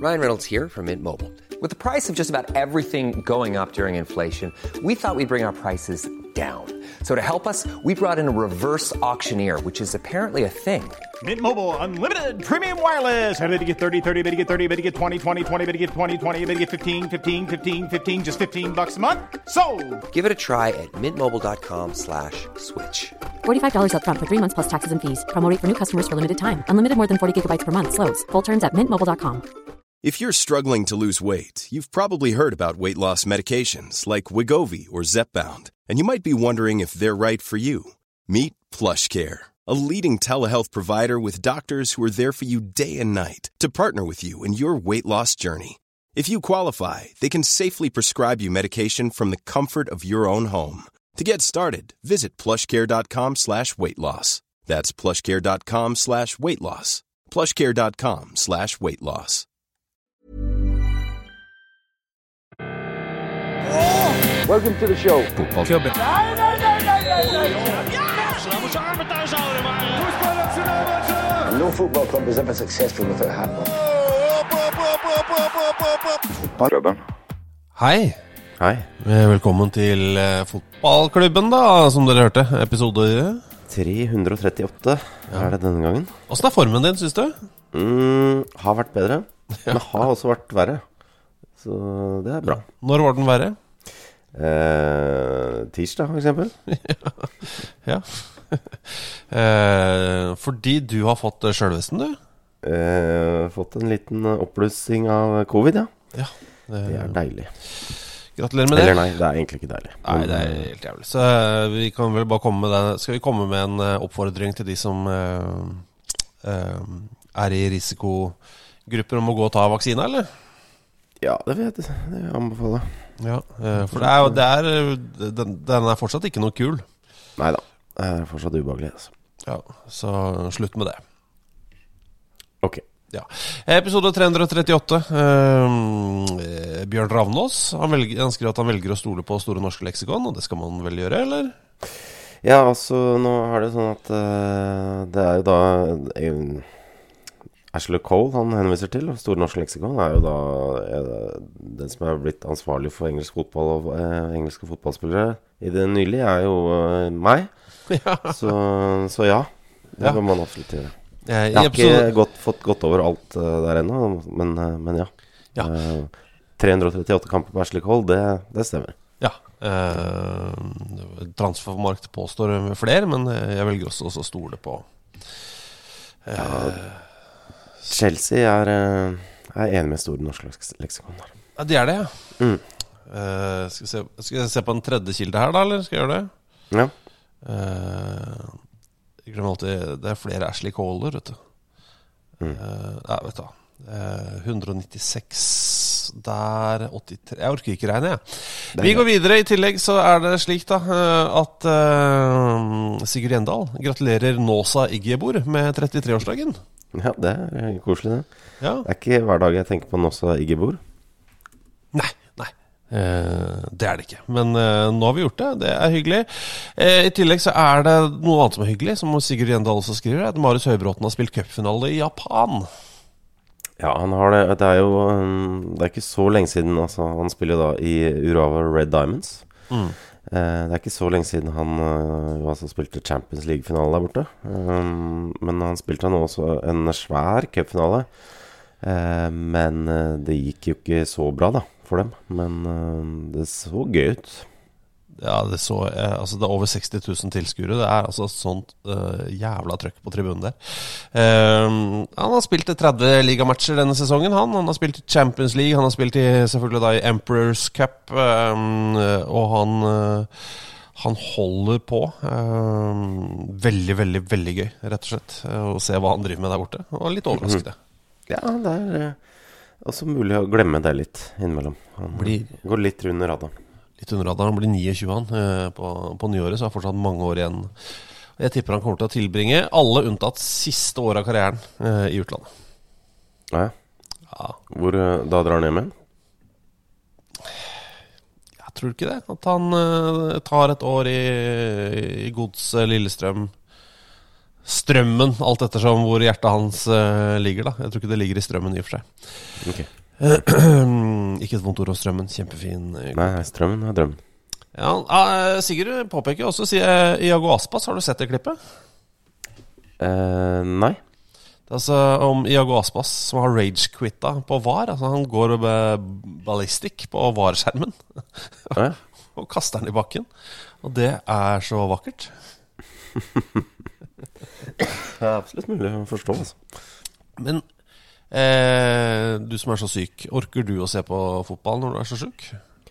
Ryan Reynolds here from Mint Mobile. With the price of just about everything going up during inflation, we thought we'd bring our prices down. So to help us, we brought in a reverse auctioneer, which is apparently a thing. Mint Mobile Unlimited Premium Wireless. How to get 30, 30, bit to get 30, bit to get 20, 20, 20, bit to get 20, 20, bit to get 15, 15, 15, 15, just $15 a month? Sold! Give it a try at mintmobile.com/switch. $45 up front for 3 months plus taxes and fees. Promo rate for new customers for limited time. Unlimited more than 40 gigabytes per month. Slows full terms at mintmobile.com. If you're struggling to lose weight, you've probably heard about weight loss medications like Wegovy or Zepbound, and you might be wondering if they're right for you. Meet PlushCare, a leading telehealth provider with doctors who are there for you day and night to partner with you in your weight loss journey. If you qualify, they can safely prescribe you medication from the comfort of your own home. To get started, visit plushcare.com/weight-loss. That's plushcare.com/weight-loss. plushcare.com/weight-loss. Welcome to the show. Fotballklubben. No football club is ever successful without a hat on. Fotballklubben. Hei. Hei. Velkommen til fotballklubben da, som dere hørte. Episode 338 er det denne gangen. Hvordan formen din, synes du? Har vært bedre, men har også vært verre. Så det er bra. Når var den verre? Tirsdag, for eksempel. Ja. Fordi du har fått selvvesten, du? Fått en liten oppblussing av covid, ja. Ja. Det er deilig. Gratulerer med det. Eller nei, det er egentlig ikke deilig. Nei, det er helt jævlig. Så vi kan vel bare komme med det. Skal vi komme med en oppfordring til de som er i risikogrupper om å gå og ta vaksina, eller? Ja, det vet jeg. Det vil jeg anbefale. Ja, for den er fortsatt ikke noe kul. Neida, det er fortsatt ubehagelig, altså. Ja, så slutt med det. Ok. Ja. Episode 338. Bjørn Ravnås han skriver at han velger å stole på Store norske leksikon, og det skal man vel gjøre, eller? Ja, altså, nå er det sånn at det er jo da Ashley Cole han henviser til, og Store norske leksikon er jo da den som er blitt ansvarlig for engelsk fotball og engelske fotballspillere i det nylig, er jo meg. Ja. Så ja, det kan man absolutt gjøre. Jeg har ikke fått gått over alt der ennå, men ja. 338 kamper på Ashley Cole, det stemmer. Ja, transfermarkt påstår flere, men jeg velger også å stole på Chelsea er enig med Store norske leksikon der. Ja, de er det, ja. Skal jeg se på en tredje kilde her da, eller skal jeg gjøre det? Ja. Jeg glemmer alltid, det er flere Ashley Cole, vet du. Ja, vet du 196 der, 83. Jeg orker ikke regne, jeg. Vi går videre. I tillegg så er det slik da at Sigurd Gjendal gratulerer Nåsa Iggebor med 33-årsdagen. Ja, det er koselig det. Ja. Det er ikke hver dag jeg tenker på Nåsa Iggebor. Nei. Det er det ikke. Men nå har vi gjort det. Det er hyggelig. I tillegg så er det noe annet som er hyggelig, som Sigurd Gjendal også skriver, at Marius Høybråten har spilt cupfinale i Japan. Ja, han har det. Det er jo det er ikke så lenge siden, altså. Han spiller da i Urawa Red Diamonds. Det er ikke så lenge siden han altså spilte Champions League-finale der borte. Men han spilte nå også en svær cupfinale. Men det gikk jo ikke så bra da for dem. Men det så gøy ut. Ja, det så altså det er over 60 000 tilskuere. Det er altså sånt jævla trøkk på tribunen der. Han har spilt 30 ligamatcher denne sesongen. Han har spilt i Champions League. Han har spilt selvfølgelig da i Emperor's Cup. Og han holder på. Veldig, veldig, veldig gøy, rett og slett, å se hva han driver med der borte. Og litt overraskende. Ja, det er også mulig å glemme det litt innimellom. Han går litt under radaren. Litt under radaren. Han blir 29 han på nyåret, så har fortsatt mange år igjen. Jeg tipper han kommer til å tilbringe alle unntatt siste år av karrieren i utlandet. Ja. Hvor da drar han hjem igjen? Jeg tror ikke det. At han tar et år i Gods Lillestrøm, strømmen, alt ettersom hvor hjertet hans ligger da. Jeg tror ikke det ligger i strømmen i og for seg. Ok. Ikke et vondt ord om strømmen, kjempefin. Nei, strømmen er drømmen. Ja, Sigurd påpeker også, sier Iago Aspas, har du sett det klippet? Nei. Det er altså om Iago Aspas som har rage-quitta på VAR. Altså han går ballistic på VAR-skjermen og kaster den i bakken. Og det er så vakkert. Det er absolutt mulig å forstå, altså. Men du som er så syk, orker du å se på fotball når du er så syk?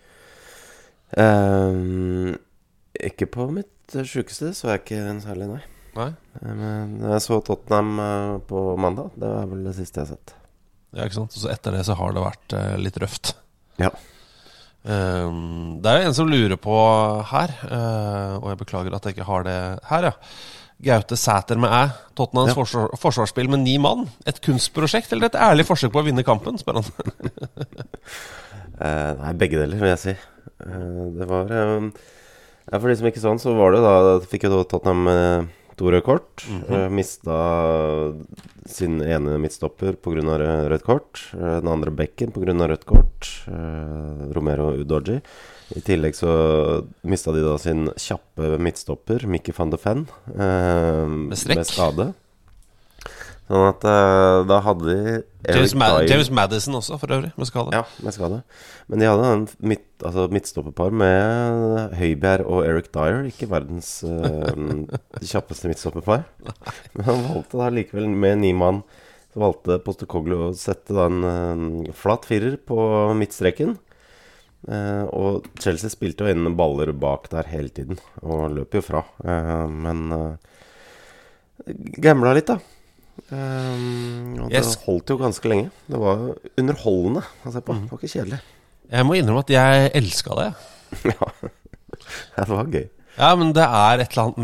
Ikke på mitt sykeste, så er jeg ikke en særlig, nei. Nei? Men jeg så Tottenham på mandag. Det var vel det siste jeg har sett. Ja, ikke sant? Så etter det så har det vært litt røft. Ja. Det er jo en som lurer på her, og jeg beklager at jeg ikke har det her, ja. Gaute Sæter med Tottenhams forsvarsspill med 9 mann. Et kunstprosjekt eller et ærlig forsøk på å vinne kampen, spør han. Nei, begge deler vil jeg si. Det var for de som ikke sånn, så var det da fikk jo Tottenham 2 røde kort. Mistet sin ene midtstopper på grunn av rødt kort. Den andre bekken på grunn av rødt kort. Romero Udoji. I tillegg så mistet de da sin kjappe midtstopper, Mickey van de Ven, med skade. Sånn at da hadde de James Madison også, for øvrig, med skade. Ja, med skade. Men de hadde en midtstopperpar med Høibjerg og Eric Dyer, ikke verdens kjappeste midtstopperpar. Men han valgte da likevel med 9 mann, så valgte Postecoglou å sette da en flat 4 på midtstreken. Og Chelsea spilte jo inn baller bak der hele tiden og løp jo fra, men gambla litt da, og det holdt jo ganske lenge. Det var underholdende å se på. Det var ikke kjedelig. Jeg må innrømme at jeg elsket det. Ja, det var gøy. Ja, men det er et eller annet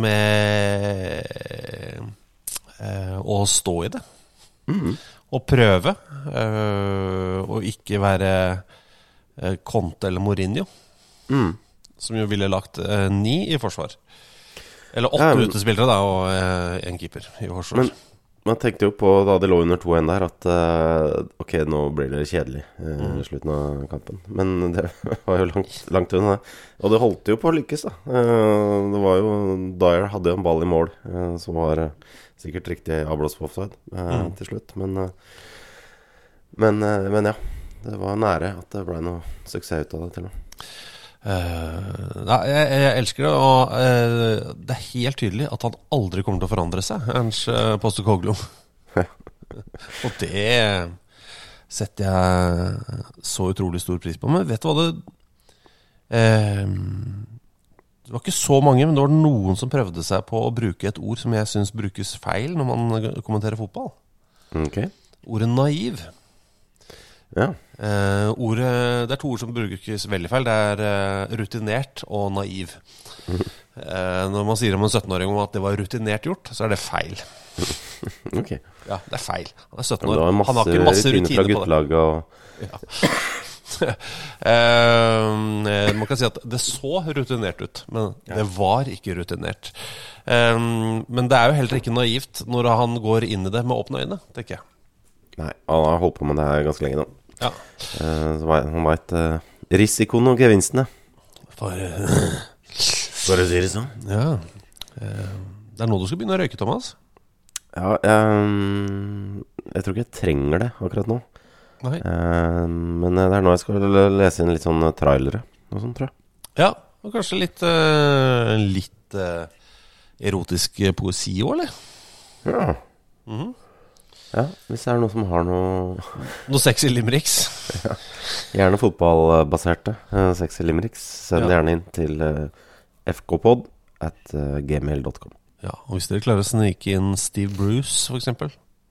med å stå i det og prøve og ikke være Conte eller Mourinho, som jo ville lagt 9 i forsvar. Eller 8 utespillere da, og en keeper i forsvar. Men man tenkte jo på, da det lå under 2-1 der, at ok, nå blir det kjedelig i slutten av kampen. Men det var jo langt unna. Og det holdt jo på å lykkes da. Det var jo, Dyer hadde jo en ball i mål, som var sikkert riktig avblåst på offside til slutt. Men ja, det var nære at det ble noe suksess ut av det til nå. Jeg elsker det, og det er helt tydelig at han aldri kommer til å forandre seg, Ernst Postecoglou. Og det setter jeg så utrolig stor pris på. Men vet du hva det var ikke så mange, men det var noen som prøvde seg på å bruke et ord som jeg synes brukes feil når man kommenterer fotball. Ok. Ordet naiv. Ja. Det er 2 ord som brukes veldig feil. Det er rutinert og naiv. Når man sier om en 17-åring om at det var rutinert gjort, så er det feil. Ok. Ja, det er feil. Han er 17 år. Han har ikke masse rutine på det. Man kan si at det så rutinert ut, men det var ikke rutinert. Men det er jo heller ikke naivt når han går inn i det med åpne øyne, tenker jeg. Nei, han har holdt på med det her ganske lenge nå. Ja. Så han vet risikoen og gevinstene. For å si det sånn. Ja. Det er nå du skal begynne å røyke, Thomas. Ja, jeg tror ikke jeg trenger det akkurat nå. Nei. Men det er nå jeg skal lese inn litt sånn trailere og sånt, tror jeg. Ja, og kanskje litt erotisk poesi også, eller? Ja. Ja, hvis det er noe som har noe sexy limericks. Ja. Gjerne fotballbaserte sexy limericks. Send gjerne inn til fkpod@gmail.com. Ja, og hvis dere klarer å snike inn Steve Bruce, for eksempel,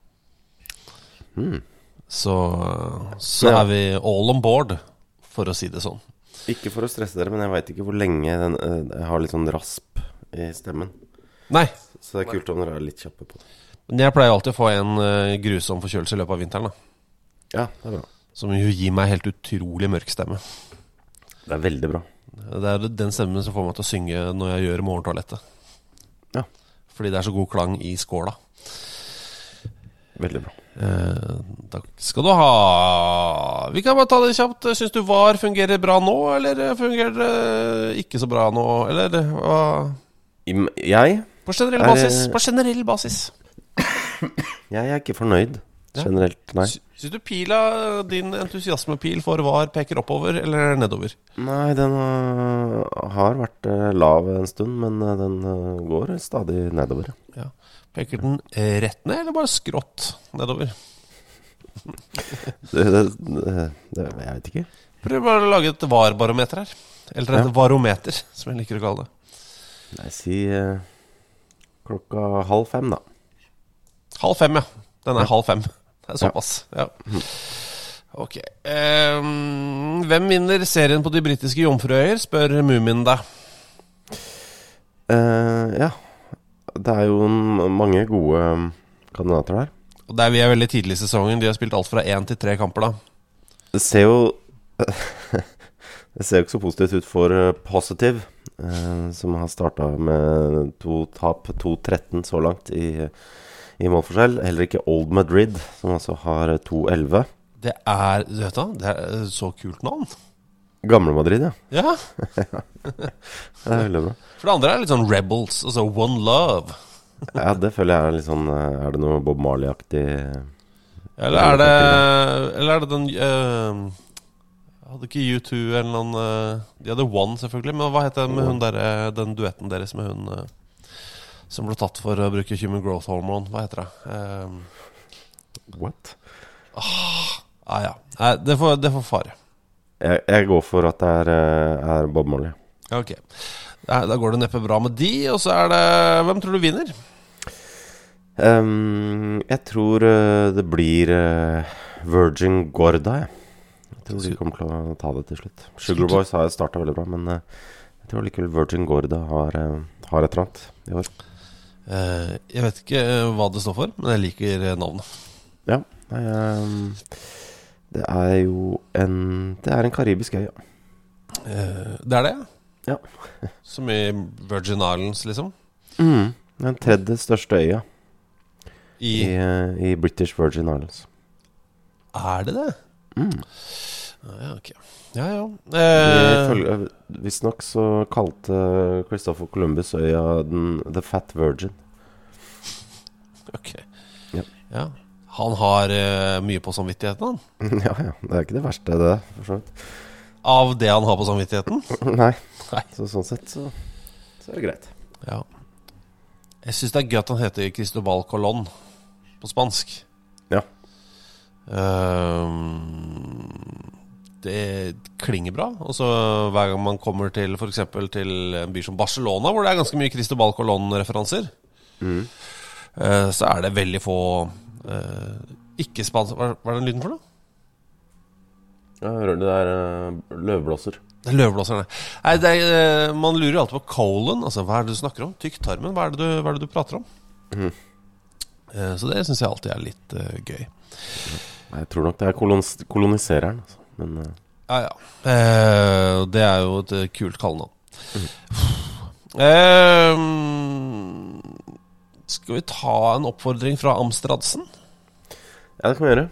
så er vi all on board, for å si det sånn. Ikke for å stresse dere, men jeg vet ikke hvor lenge jeg har litt sånn rasp i stemmen. Nei. Så det er kult om dere er litt kjappe på det. Men jeg pleier alltid å få en grusom forkjølelse i løpet av vinteren da. Ja, det er bra. Som jo gir meg helt utrolig mørk stemme. Det er veldig bra. Det er den stemmen som får meg til å synge når jeg gjør morgentoalettet. Ja. fordi det så god klang I skåla. Veldig bra. Takk skal du ha. Vi kan bare ta det kjapt. Synes du VAR fungerer bra nå, eller fungerer det ikke så bra nå? Eller hva? Jeg? På generell basis. Jeg ikke fornøyd. Generelt, nei. Synes du din entusiasmepil for VAR peker oppover eller nedover? Nei, den har vært lav en stund, men den går stadig nedover. Ja. Peker den rett ned, eller bare skrått nedover? Jeg vet ikke. Prøv bare å lage et VAR-barometer her. Eller et varometer, som jeg liker å kalle det. Nei, si 4:30 da. 4:30, ja. Den 4:30. Det såpass, ja. Ok. Hvem vinner serien på de britiske jomfruøyer, spør Mumin deg. Ja. Det jo mange gode kandidater der. Og vi veldig tidlig I sesongen. De har spilt alt fra 1 til 3 kamper da. Det ser jo Det ser jo ikke så positivt ut for Positive, som har startet med 2 tap, 2-13 så langt I målforskjell. Heller ikke Old Madrid, som også har 2-11. Det du vet da, det så kult navn. Gamle Madrid, ja. Ja. Det veldig bra. For det andre litt sånn Rebels, altså One Love. Ja, det føler jeg litt sånn, det noe Bob Marley-aktig? Eller det den hadde ikke U2 eller noen de hadde One selvfølgelig, men hva heter den med hun der, den duetten deres med hun som ble tatt for å bruke human growth hormone, hva heter det? What? Ja, det får fare. Jeg går for at det Bob Marley. Ok, da går det neppe bra med de, og så det, hvem tror du vinner? Jeg tror det blir Virgin Gorda, Jeg tror de kommer til å ta det til slutt. Sugar Boys har startet veldig bra, men jeg tror likevel Virgin Gorda har et eller annet I år. Jeg vet ikke hva det står for, men jeg liker navnet. Ja, det jo en karibisk øy, ja. Det det? Ja. Som I Virgin Islands, liksom? Den tredje største øya I British Virgin Islands. Det? Ja, ok. Ja. Visst nok så kalte Christopher Columbus øya The Fat Virgin. Ok. Ja. Han har mye på samvittigheten, han? Ja, det ikke det verste det, for så vidt. Av det han har på samvittigheten? Nei. Så sånn sett så det greit. Ja. Jeg synes det gøy at han heter Cristobal Colón på spansk. Ja. Det klinger bra. Og så hver gang man kommer til for eksempel til en by som Barcelona, hvor det ganske mye Cristobal Colón-referanser, så det veldig få ikke spansk. Hva den lyden for noe? Ja, jeg hører det løvblåser. Det løvblåser, nei. Man lurer alltid på colon, altså hva det du snakker om? Tykktarmen, hva det du prater om? Så det synes jeg alltid litt gøy. Jeg tror nok det kolonisereren, altså. Men, ja. Det jo et kult kallenavn. Skal vi ta en oppfordring fra Amstradsen? Ja, det kan vi gjøre.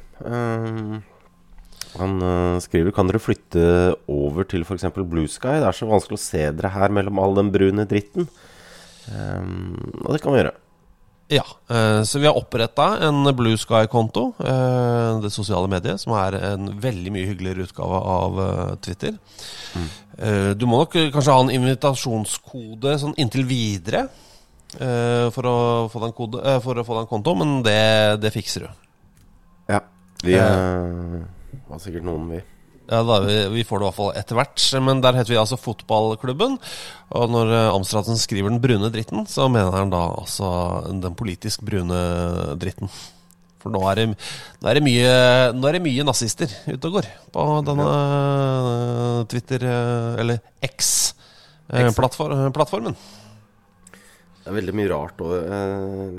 Han skriver, kan dere flytte over til for eksempel Blue Sky? Det så vanskelig å se dere her mellom all den brune dritten. Og det kan vi gjøre. Ja, så vi har opprettet en Blue Sky-konto, det sosiale mediet, som en veldig mye hyggeligere utgave av Twitter. Du må nok kanskje ha en invitasjonskode sånn inntil videre for å få den konto, men det fikser du. Ja, vi var sikkert noen vi. Ja, vi får det I hvert fall etter hvert, men der heter vi altså Fotballklubben, og når Amstradsen skriver den brune dritten, så mener han da altså den politisk brune dritten. For nå det mye nazister ute og går på denne Twitter, eller X-plattformen. Det veldig mye rart, og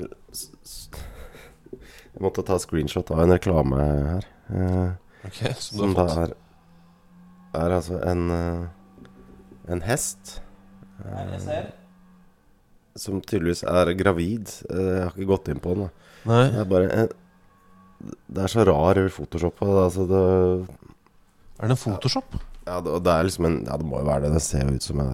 jeg måtte ta screenshot av en reklame her. Ok, som da altså en hest. Jeg ser. som tydeligvis gravid. Jeg har ikke gått inn på den. Nei. Det bare det så rar Photoshop. Altså det det en Photoshop? Ja, det liksom ja, det må jo være det. Det ser jo ut som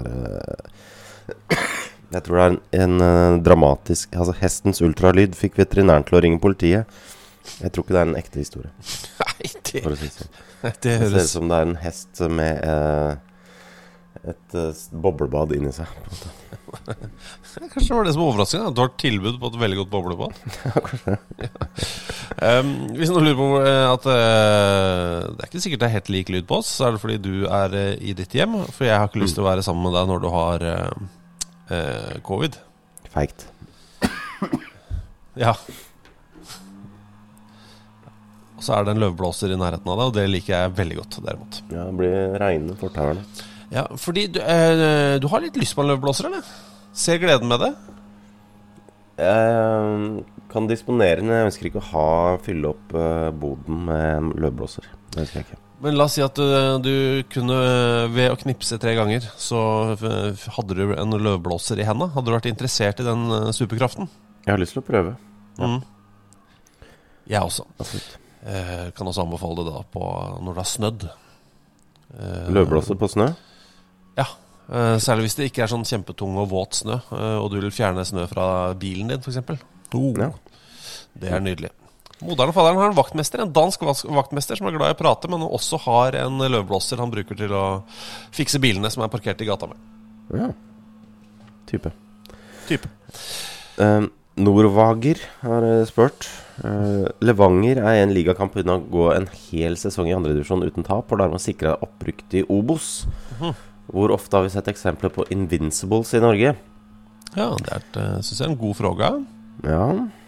jeg tror det en dramatisk. Altså hestens ultralyd fikk veterinæren til å ringe politiet. Jeg tror ikke det en ekte historie. Nei, For å si sånn. det Det ser ut som det en hest med et boblebad inni seg på en måte. Kanskje det var det som var overraskende, at du har tilbud på et veldig godt boblebad. Ja, kanskje. Hvis noen lurer på at det ikke sikkert det helt lik lyd på oss, så det fordi du i ditt hjem. For jeg har ikke lyst til å være sammen med deg når du har covid. Feigt. Ja. Og så det en løvblåser i nærheten av deg, og det liker jeg veldig godt derimot. Ja, det blir regnende fortærende. Ja, fordi du har litt lyst på en løvblåser, eller? Ser gleden med det? Jeg kan disponere den. Jeg ønsker ikke å fylle opp boden med en løvblåser. Det ønsker jeg ikke. Men la oss si at du kunne, ved å knipse 3 ganger, så hadde du en løvblåser i hendene. Hadde du vært interessert i den superkraften? Jeg har lyst til å prøve. Ja. Jeg også. Absolutt. Kan også anbefale det da på når det har snødd. Løvblåser på snø? Ja, særlig hvis det ikke sånn kjempetung og våt snø, og du vil fjerne snø fra bilen din, for eksempel. Ja. Det nydelig. Moderen og faderen har en vaktmester, en dansk vaktmester som glad i å prate, men også har en løvblåser han bruker til å fikse bilene som parkert i gata med. Ja. Type. Norvager har spurt. Levanger en ligakamp uten å gå en hel sesong i andre divisjon uten tap, og dermed sikre opprykk til Obos. Hvor ofte har vi sett eksempler på Invincibles i Norge? Ja, det synes jeg en god fråga. Ja.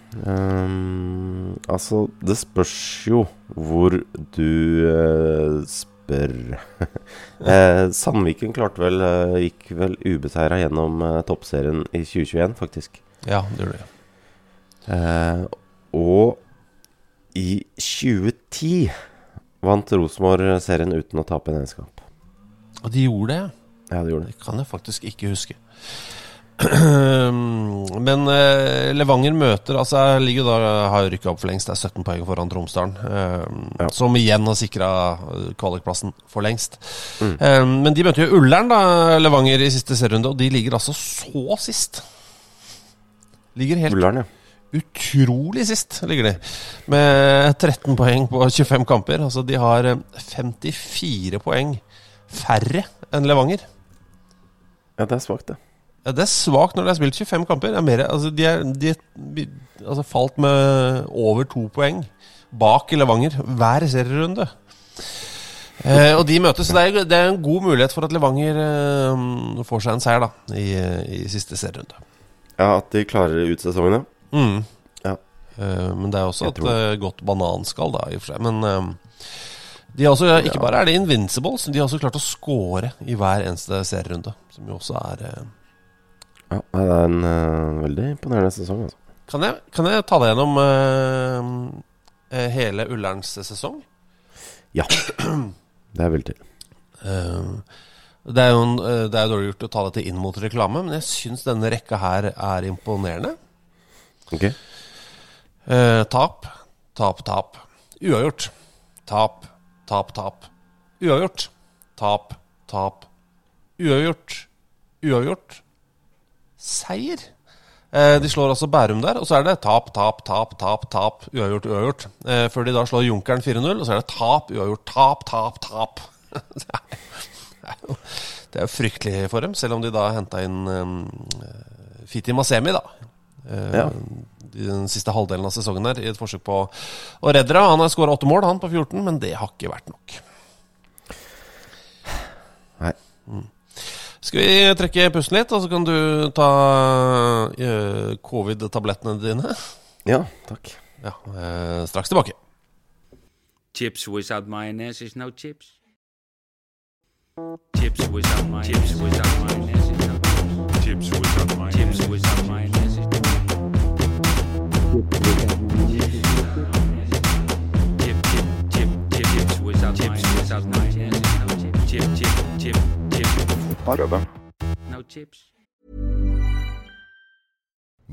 Altså, det spørs jo hvor du spør. Sandviken gikk vel ubeseiret gjennom toppserien i 2021, faktisk. Ja, det gjør det. Og i 2010 vant Rosenborg serien uten å tape en eneste kamp. Og de gjorde det? Ja, de gjorde det. Det kan jeg faktisk ikke huske. Men Levanger møter, altså ligger da, har rykket opp for lengst. Det 17 poeng foran Tromsdalen, som igjen har sikret kvalikplassen for lengst. Men de møter jo Ullern da, Levanger i siste serierunde, og de ligger altså så sist. Ligger helt Ullern, ja. Utrolig sist ligger de, med 13 poeng på 25 kamper. Altså de har 54 poeng færre enn Levanger. Ja, det svagt det. Ja, det svagt når de har spilt 25 kamper. De altså falt med over 2 poeng bak Levanger hver serierunde. Og de møtes, så det en god mulighet for at Levanger får seg en seier da, i siste serierunde. Ja, at de klarer ut sesongene. Ja. Men det også et godt bananskall da, i og for seg. Men de også, ikke bare det Invincibles, de har også klart å score i hver eneste serierunde, som jo også Ja, det en veldig imponerende sesong, altså. Kan jeg ta deg gjennom hele Ullerns sesong? Ja, det vel til. Det jo dårlig gjort å ta dette inn mot reklame, men jeg synes denne rekka her imponerende. Ok. Tap, uavgjort. Tap, uavgjort. Tap, uavgjort. Seier. De slår altså Bærum der, og så det tap, uavgjort. Før de da slår Junkeren 4-0, og så det tap, uavgjort, tap. Det jo fryktelig for dem, selv om de da hentet inn Fiti Masemi da. Ja. Den siste halvdelen av sesongen her, i et forsøk på å redde det. Han har skåret 8 mål, han på 14, men det har ikke vært nok. Nei. Skal vi trekke pusten litt, og så kan du ta covid-tablettene dine? Ja, takk. Ja, straks tilbake. Chips without mayonnaise is no chips. Chips without mayonnaise is no chips. Chips without mayonnaise is no chips. Chips without mayonnaise is no chips. Chip. No chips.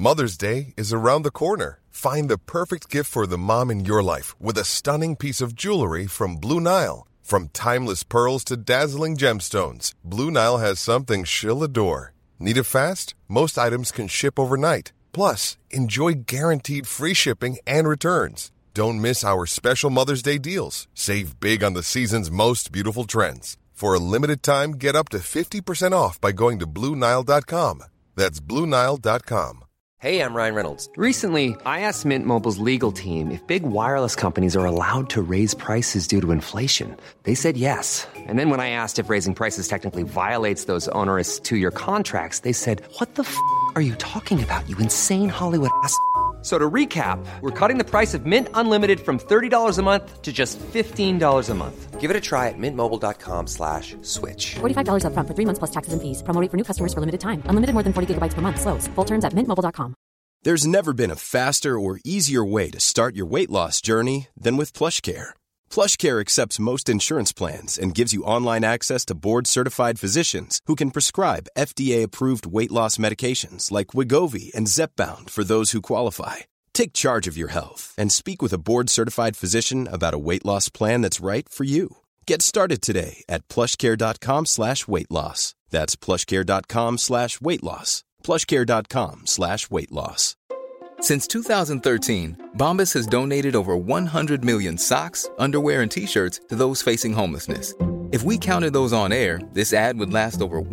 Mother's Day is around the corner. Find the perfect gift for the mom in your life with a stunning piece of jewelry from Blue Nile. From timeless pearls to dazzling gemstones, Blue Nile has something she'll adore. Need it fast? Most items can ship overnight. Plus, enjoy guaranteed free shipping and returns. Don't miss our special Mother's Day deals. Save big on the season's most beautiful trends. For a limited time, get up to 50% off by going to BlueNile.com. That's BlueNile.com. Hey, I'm Ryan Reynolds. Recently, I asked Mint Mobile's legal team if big wireless companies are allowed to raise prices due to inflation. They said yes. And then when I asked if raising prices technically violates those onerous two-year contracts, they said, "What the f*** are you talking about, you insane Hollywood ass?" So to recap, we're cutting the price of Mint Unlimited from $30 a month to just $15 a month. Give it a try at mintmobile.com/switch. $45 up front for 3 months plus taxes and fees. Promo rate for new customers for limited time. Unlimited more than 40 gigabytes per month. Slows full terms at mintmobile.com. There's never been a faster or easier way to start your weight loss journey than with PlushCare. PlushCare accepts most insurance plans and gives you online access to board-certified physicians who can prescribe FDA-approved weight loss medications like Wegovy and Zepbound for those who qualify. Take charge of your health and speak with a board-certified physician about a weight loss plan that's right for you. Get started today at plushcare.com/weight loss. That's plushcare.com/weight loss. plushcare.com/weight loss. Since 2013, Bombas has donated over 100 million socks, underwear, and T-shirts to those facing homelessness. If we counted those on air, this ad would last over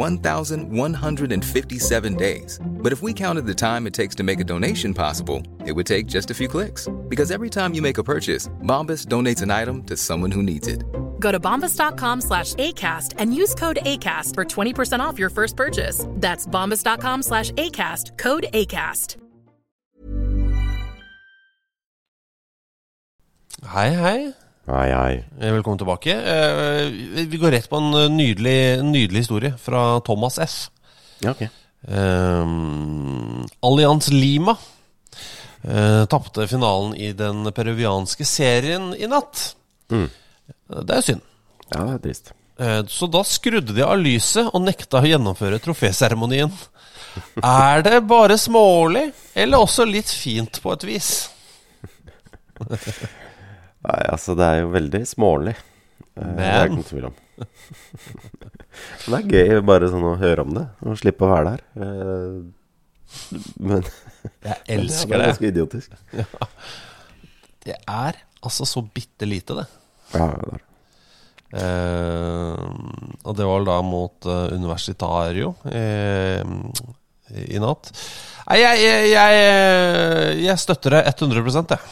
1,157 days. But if we counted the time it takes to make a donation possible, it would take just a few clicks. Because every time you make a purchase, Bombas donates an item to someone who needs it. Go to bombas.com/ACAST and use code ACAST for 20% off your first purchase. That's bombas.com/ACAST, code ACAST. Hei, hei. Hei, hei. Velkommen tilbake. Vi går rett på en nydelig historie fra Thomas F. Ja, ok. Allianz Lima tappte finalen i den peruvianske serien i natt. Det er synd. Ja, det er trist. Så da skrudde de av lyset og nekta å gjennomføre troféseremonien. Er det bare smålig, eller også litt fint på et vis? Nei, altså det er jo veldig smålig. Det er ikke noe tvil om. Men det er gøy bare sånn å høre om det og slippe å være der. Men jeg elsker det. Det er ganske idiotisk. Ja. Det er altså så bitte lite det. Ja, det er. Og det var da mot Universitario i natt. Nei, jeg støtter det 100%, jeg.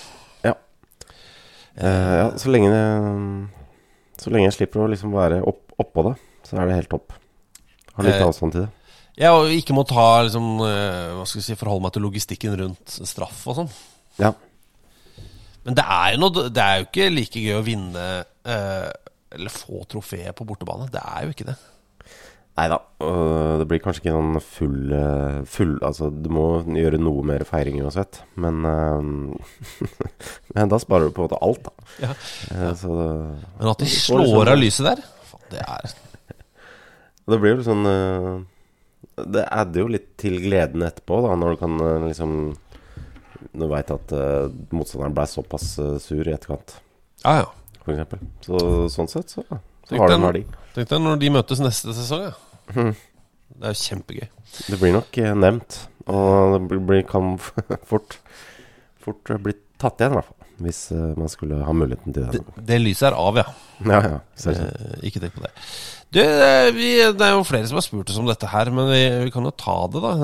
Ja, så lenge jeg slipper å liksom være oppå det, så er det helt topp. Har litt avstand til det. Ja, og ikke må ta liksom, hva skal jeg si, forholde meg til logistikken rundt straff og sånn. Ja. Men det er jo ikke like gøy å vinne eller få trofé på bortebane. Det er jo ikke det. Neida, det blir kanskje ikke sånn full, altså du må gjøre noe mer feiring uansett, men da sparer du på en måte alt da. Ja. Men at de slår av lyset der, det er... Det blir jo sånn, det adder jo litt til gleden etterpå da, når du kan liksom, du vet at motstanderen ble såpass sur i etterkant. Ja, ja. For eksempel. Sånn sett så har det en verdi. Tenk deg når de møtes neste sesong, ja. Det er jo kjempegøy. Det blir nok nevnt, og det kan fort bli tatt igjen i hvert fall, hvis man skulle ha muligheten til det. Det lyset er av, ja. Ja. Ikke tenk på det. Det er jo flere som har spurt oss om dette her, men vi kan jo ta det da.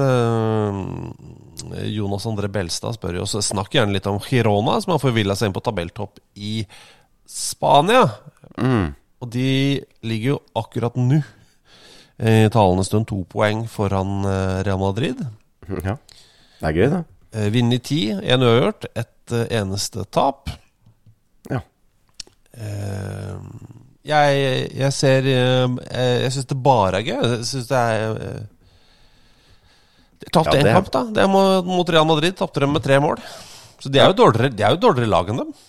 Jonas André Belstad spør jo oss, snakk gjerne litt om Girona, som har forvillet seg inn på tabelltopp i Spania. Og de ligger jo akkurat nå i talende stund 2 poeng foran Real Madrid. Ja, det er gøy da. Vinner 10, 1 uavgjort, et eneste tap. Ja. Jeg synes det bare er gøy. Jeg synes det er de tappte en kamp da. Det er mot Real Madrid, tappte dem med 3 mål. Så de er jo dårligere lag enn dem.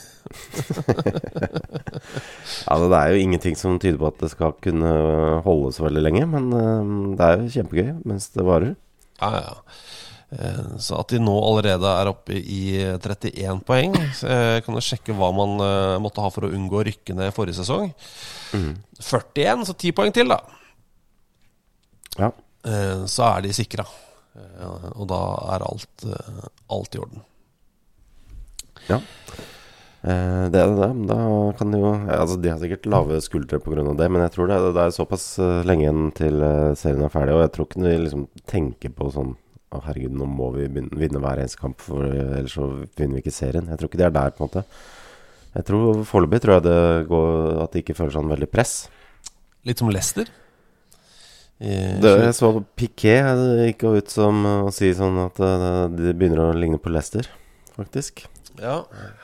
Ja, det er jo ingenting som tyder på at det skal kunne holde så veldig lenge, men det er jo kjempegøy mens det varer. Ja. Så at de nå allerede oppe i 31 poeng. Kan du sjekke hva man måtte ha for å unngå å rykke ned forrige sesong. 41, så 10 poeng til da. Ja. Så de sikret. Og da alt i orden. Ja. Det det. Da kan de jo altså de har sikkert lave skuldre på grunn av det, men jeg tror det såpass lenge igjen til serien ferdig, og jeg tror ikke vi liksom tenker på sånn herregud, nå må vi vinne hver eneste kamp, for ellers så vinner vi ikke serien. Jeg tror ikke det der på en måte. Jeg tror foreløpig tror jeg det går at de ikke føler sånn veldig press. Litt som Leicester. Jeg så Piquet gikk ut som å si sånn at det begynner å ligne på Leicester, faktisk. Ja.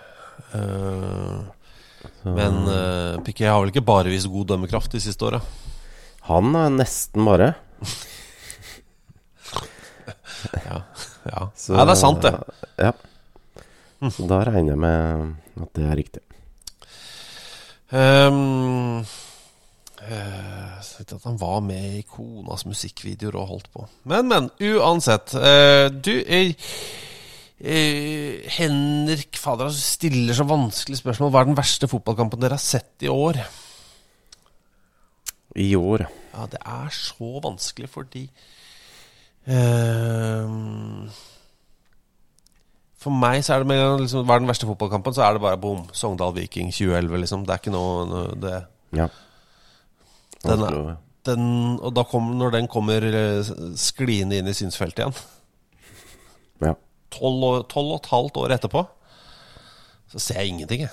Men Piquet har vel ikke bare vist god dømmekraft de siste årene? Han nesten bare. Ja. Så, det sant det. Ja. Så da regner jeg med at det riktig. At han var med i Konas musikkvideoer og holdt på. Men uansett, du Henrik, fader, stiller så vanskelig spørsmål. Hva den verste fotballkampen dere har sett i år? I år? Ja, det så vanskelig fordi for meg så det med liksom, hva den verste fotballkampen, så det bare boom, Sogndal Viking 2011 liksom. Det ikke noe det. Ja. Og da når den kommer skliende inn i synsfeltet igjen. Ja. 12,5 år etterpå så ser jeg ingenting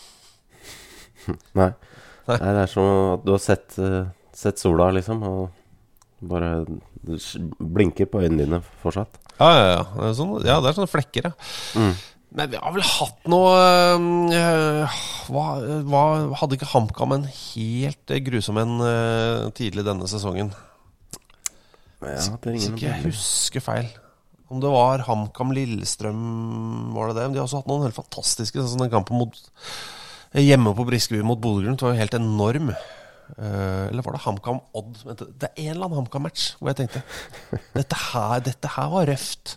Nei, det som at du har sett sola liksom, og bare blinker på øynene dine fortsatt. Ja. Det sånne flekker, ja. Men vi har vel hatt noe hadde ikke HamKam en helt grusom en tidlig denne sesongen? Hvis ikke jeg husker feil. Om det var HamKam Lillestrøm, var det det? De har også hatt noen helt fantastiske, sånn en kamp hjemme på Briskeby mot Bodø-Glimt. Det var jo helt enorm. Eller var det HamKam Odd? Det en eller annen HamKam-match hvor jeg tenkte dette her var røft.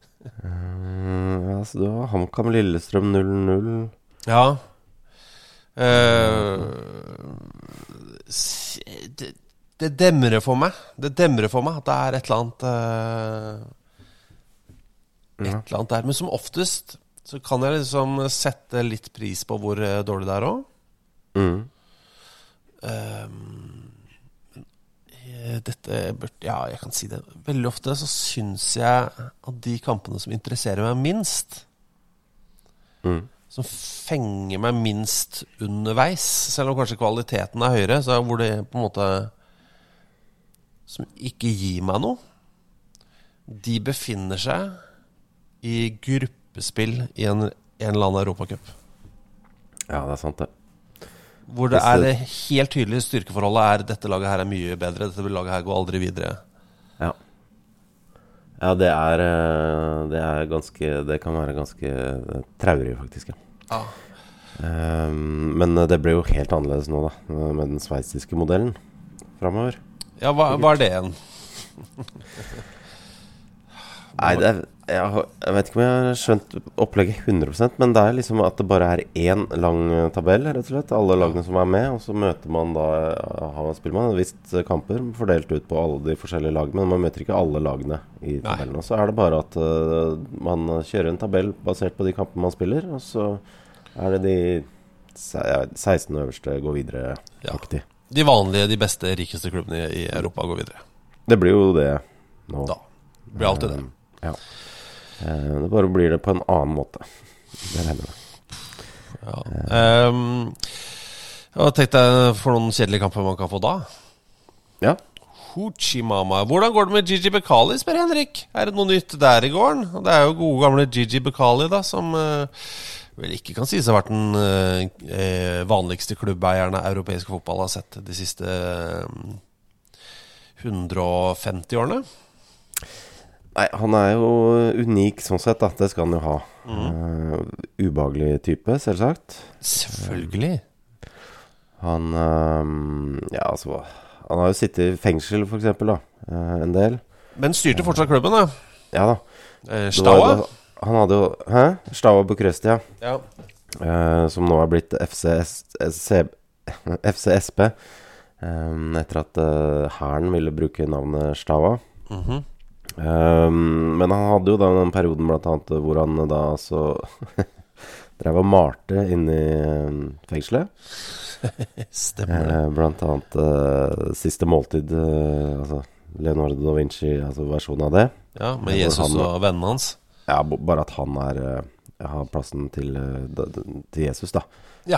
Så det var HamKam Lillestrøm 0-0. Ja. Det demrer for meg. At det et eller annet et eller annet der. Men som oftest så kan jeg liksom sette litt pris på hvor dårlig det også. Jeg kan si det. Veldig ofte så synes jeg at de kampene som interesserer meg minst, som fenger meg minst underveis, selv om kanskje kvaliteten høyere, så hvor det på en måte som ikke gir meg noe, de befinner seg i gruppespill i en eller annen Europacup. Ja, det sant det. Hvor det det helt tydelige styrkeforholdet dette laget her mye bedre, dette laget her går aldri videre. Ja, det ganske, det kan være ganske traurig faktisk, ja. Men det blir jo helt annerledes nå da, med den sveitsiske modellen fremover. Ja, hva det igjen? Nei, jeg vet ikke om jeg har skjønt opplegget 100%, men det liksom at det bare én lang tabell, rett og slett. Alle lagene som med, og så møter man da, spiller man visst kamper fordelt ut på alle de forskjellige lagene, men man møter ikke alle lagene i tabellen. Og så det bare at man kjører en tabell basert på de kampene man spiller, og så det de 16 øverste går videre. Ja. De vanlige, de beste, rikeste klubbene i Europa går videre. Det blir jo det nå. Da blir alltid det. Ja. Det bare blir det på en annen måte. Det regner med. Ja. Jeg tenkte for noen kjedelige kamper man kan få da. Ja. Hoochie mama. Hvordan går det med Gigi Bekali, spør Henrik? Det noe nytt der i gården? Det jo gode gamle Gigi Bekali da, som vel ikke kan sies å ha vært den vanligste klubbeierne europeisk fotball har sett de siste 150 årene. Nei, han jo unik sånn sett da, det skal han jo ha. Ubehagelig type, selvsagt. Selvfølgelig. Han, ja altså, han har jo sittet i fengsel for eksempel da, en del. Men styrte fortsatt klubben da? Ja da, Staua? Han hadde jo Staua Bucuresti, ja. Ja. Som nå er blitt FCSB etter at Hæren ville bruke navnet Staua. Men han hadde jo da den perioden blant annet hvor han da så drev og malte inne i fengselet. Stemmer det. Blant annet Siste måltid, altså Leonardo da Vinci, altså versjonen av det. Ja, med Jesus og vennene hans. Ja, bare at han har plassen til Jesus da. Ja.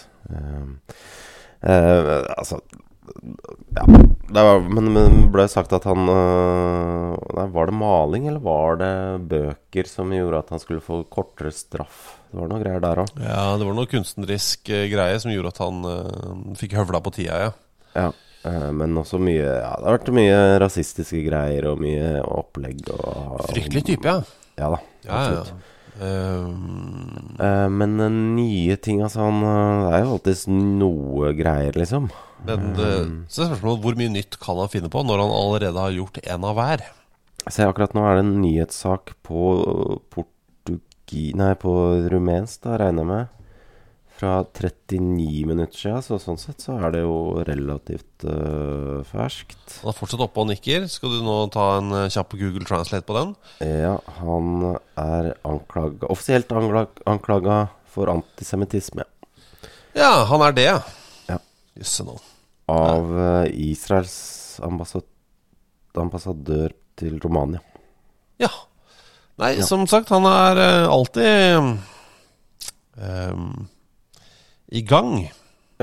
Altså ja, men det ble sagt at han var det maling eller var det bøker som gjorde at han skulle få kortere straff? Det var noe greier der også. Ja, det var noe kunstnerisk greie som gjorde at han fikk høvla på tida, ja. Ja, men også mye, ja, det har vært mye rasistiske greier og mye opplegg og fryktelig type, ja. Ja da, absolutt. Men nye ting, altså det er jo alltid noe greier, liksom. Men så er spørsmålet, hvor mye nytt kan han finne på når han allerede har gjort en av hver? Se, akkurat nå er det en nyhetssak på på rumensk, da regner jeg med, fra 39 minutter siden, så sånn sett så er det jo relativt ferskt. Han er fortsatt oppe og nikker. Skal du nå ta en kjapp Google Translate på den? Ja, han er offisielt anklaget for antisemittisme. Ja, han er det, ja. Jøsse nå. Av Israels ambassadør til Romania. Ja. Nei, som sagt, han er alltid i gang. Ja.